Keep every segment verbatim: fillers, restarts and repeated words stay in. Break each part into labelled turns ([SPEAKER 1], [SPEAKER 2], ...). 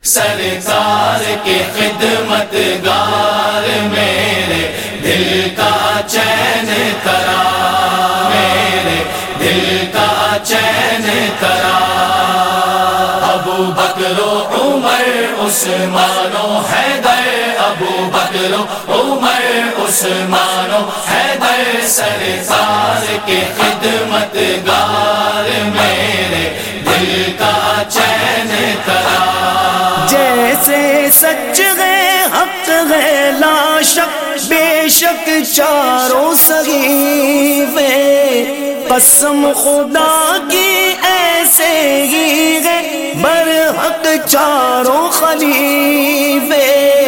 [SPEAKER 1] سرکار کی خدمت گار میرے دل کا چین کرا، میرے دل کا چین کرا۔ ابو بکر و عمر عثمان و حیدر، ابو بکر و عمر عثمان و حیدر، سرکار کی خدمت گار میرے دل کا چین کرا۔
[SPEAKER 2] جیسے سچ ہے حق ہے لا شک، بے شک چاروں صحیفے، قسم خدا کی ایسے ہی ہے برحق چاروں خلیفے،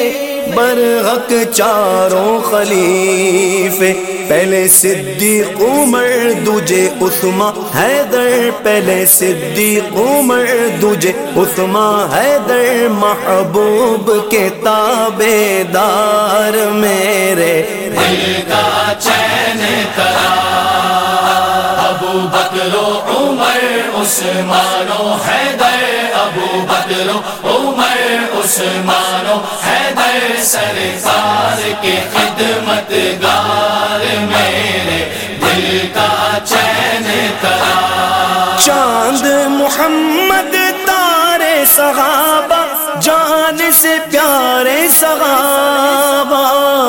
[SPEAKER 2] برحق چاروں خلیفے۔ پہلے صدیق عمر دوجے عثمان حیدر، پہلے صدیق عمر دوجے عثمان حیدر، محبوب کے تابع دار میرے
[SPEAKER 1] دل کا چین کرا۔ ابو بکر و عمر عثمان و حیدر، ابو بکر و عمر عثمان و حیدر، سرکار کی خدمت گار میرے دل کا چین کرا۔
[SPEAKER 2] چاند محمد تارے صحابہ، جان سے پیارے صحابہ،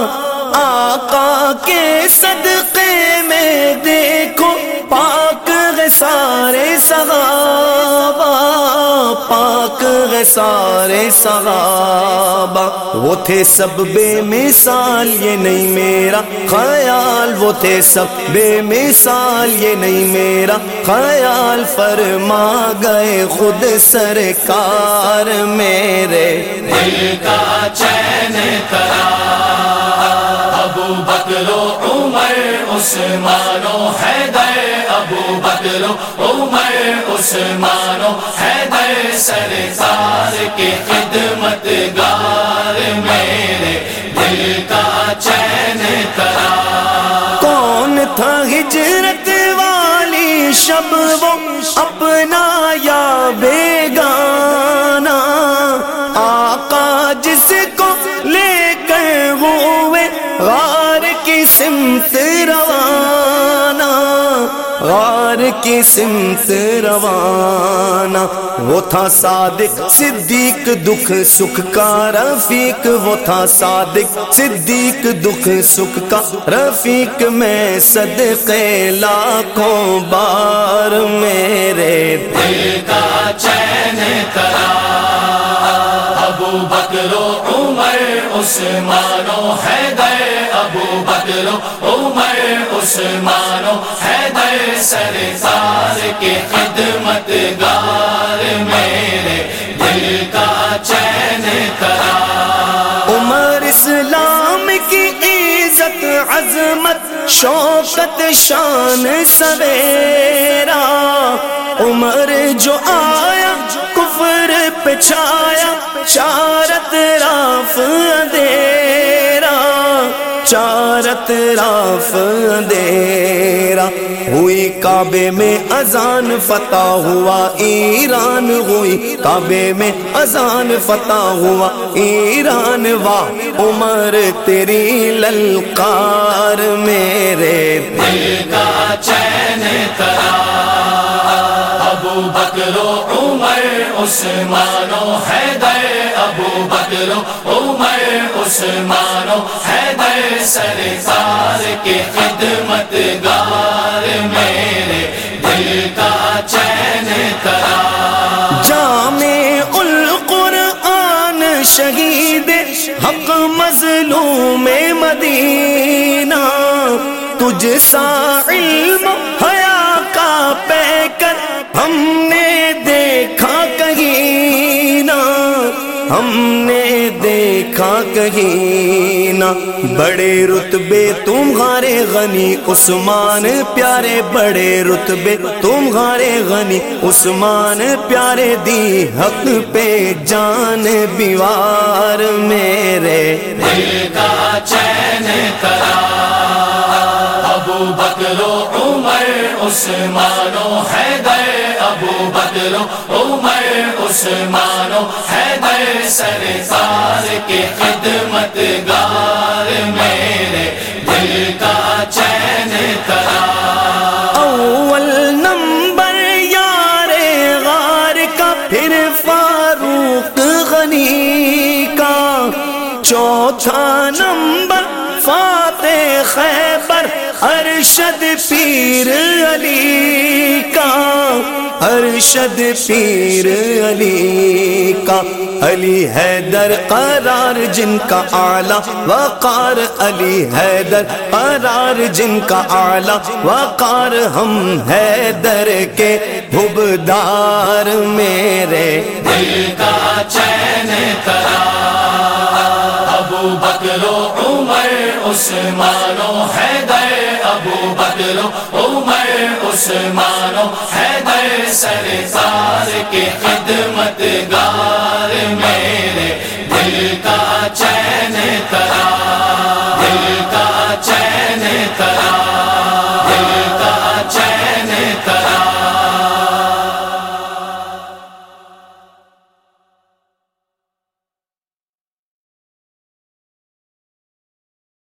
[SPEAKER 2] آقا کے صدقے میں دیکھو پاک ہے سارے صحابہ، پاک ہے سارے صحابہ۔ وہ تھے سب بے مثال، یہ نہیں میرا خیال، وہ تھے سب بے مثال، یہ نہیں میرا خیال، فرما گئے خود سرکار میرے
[SPEAKER 1] دل کا چین کرا۔ ابو بکر و عمر عثمان و حیدر، ابو بکر و عمر عثمان و حیدر، سرکار کی خدمت گار میرے دل کا چین کرا۔
[SPEAKER 2] کون تھا ہجرت والی شب وہ اپنا یا بیگانہ، آقا جس کو لے کر ہوئے غار کی سمت روانہ، غار کی سمت روانہ۔ وہ تھا صادق صدیق دکھ سکھ کا رفیق، وہ تھا صادق صدیق دکھ سکھ کا رفیق، میں صدقے لاکھوں بار میرے
[SPEAKER 1] دل کا چین کرا۔ ابو بکر و عمر عثمان و حیدر، ابو بکر و عمر عثمان و حیدر، سرکار کی خدمت گار میرے دل کا چین کرا۔
[SPEAKER 2] عمر اسلام کی عزت عظمت شوکت شان سویرا، عمر جو آیا کفر پہ چھایا، چار اطراف اندھیرا، چار اطراف اندھیرا۔ ہوئی کعبے میں اذان فتح ہوا ایران، ہوئی کعبے میں اذان فتح ہوا ایران، واہ عمر تیری للکار میرے
[SPEAKER 1] دل کا چین کرا۔ ابو بکر و عمر عثمان و حیدر، ابو بکر و عمر عثمان و حیدر، سرکار کی خدمت گار میرے دل کا چین کرا۔
[SPEAKER 2] جامع القرآن شہید حق مظلوم مدینہ، تجھ سا علم حیا کا پیکر ہم نے دیکھا کہیں نہ، ہم نے دیکھا کہیں نہ۔ بڑے رتبے تمہارے غنی عثمان پیارے، بڑے رتبے تمہارے غنی عثمان پیارے، دی حق پہ جان بیوار میرے
[SPEAKER 1] دل کا چین کرا۔ ابو بکر و عمر عثمان و حیدر، ابو بکر و عمر عثمان و حیدر سرکار کے خدمت گار میرے دل کا چین کرا
[SPEAKER 2] اول نمبر یار غار کا پھر فاروق غنی کا چوتھا نمبر فاتح خیبر ارشد پیر علی کا ارشد پیر علی کا علی حیدر قرار جن کا اعلیٰ وقار علی حیدر قرار جن کا اعلیٰ وقار ہم حیدر کے حبدار میرے
[SPEAKER 1] دل کا چین کرا ابو بکر و عمر عثمان و حیدر ابو بکر و عمر عثمان و حیدر سرکار کے خدمت گار میں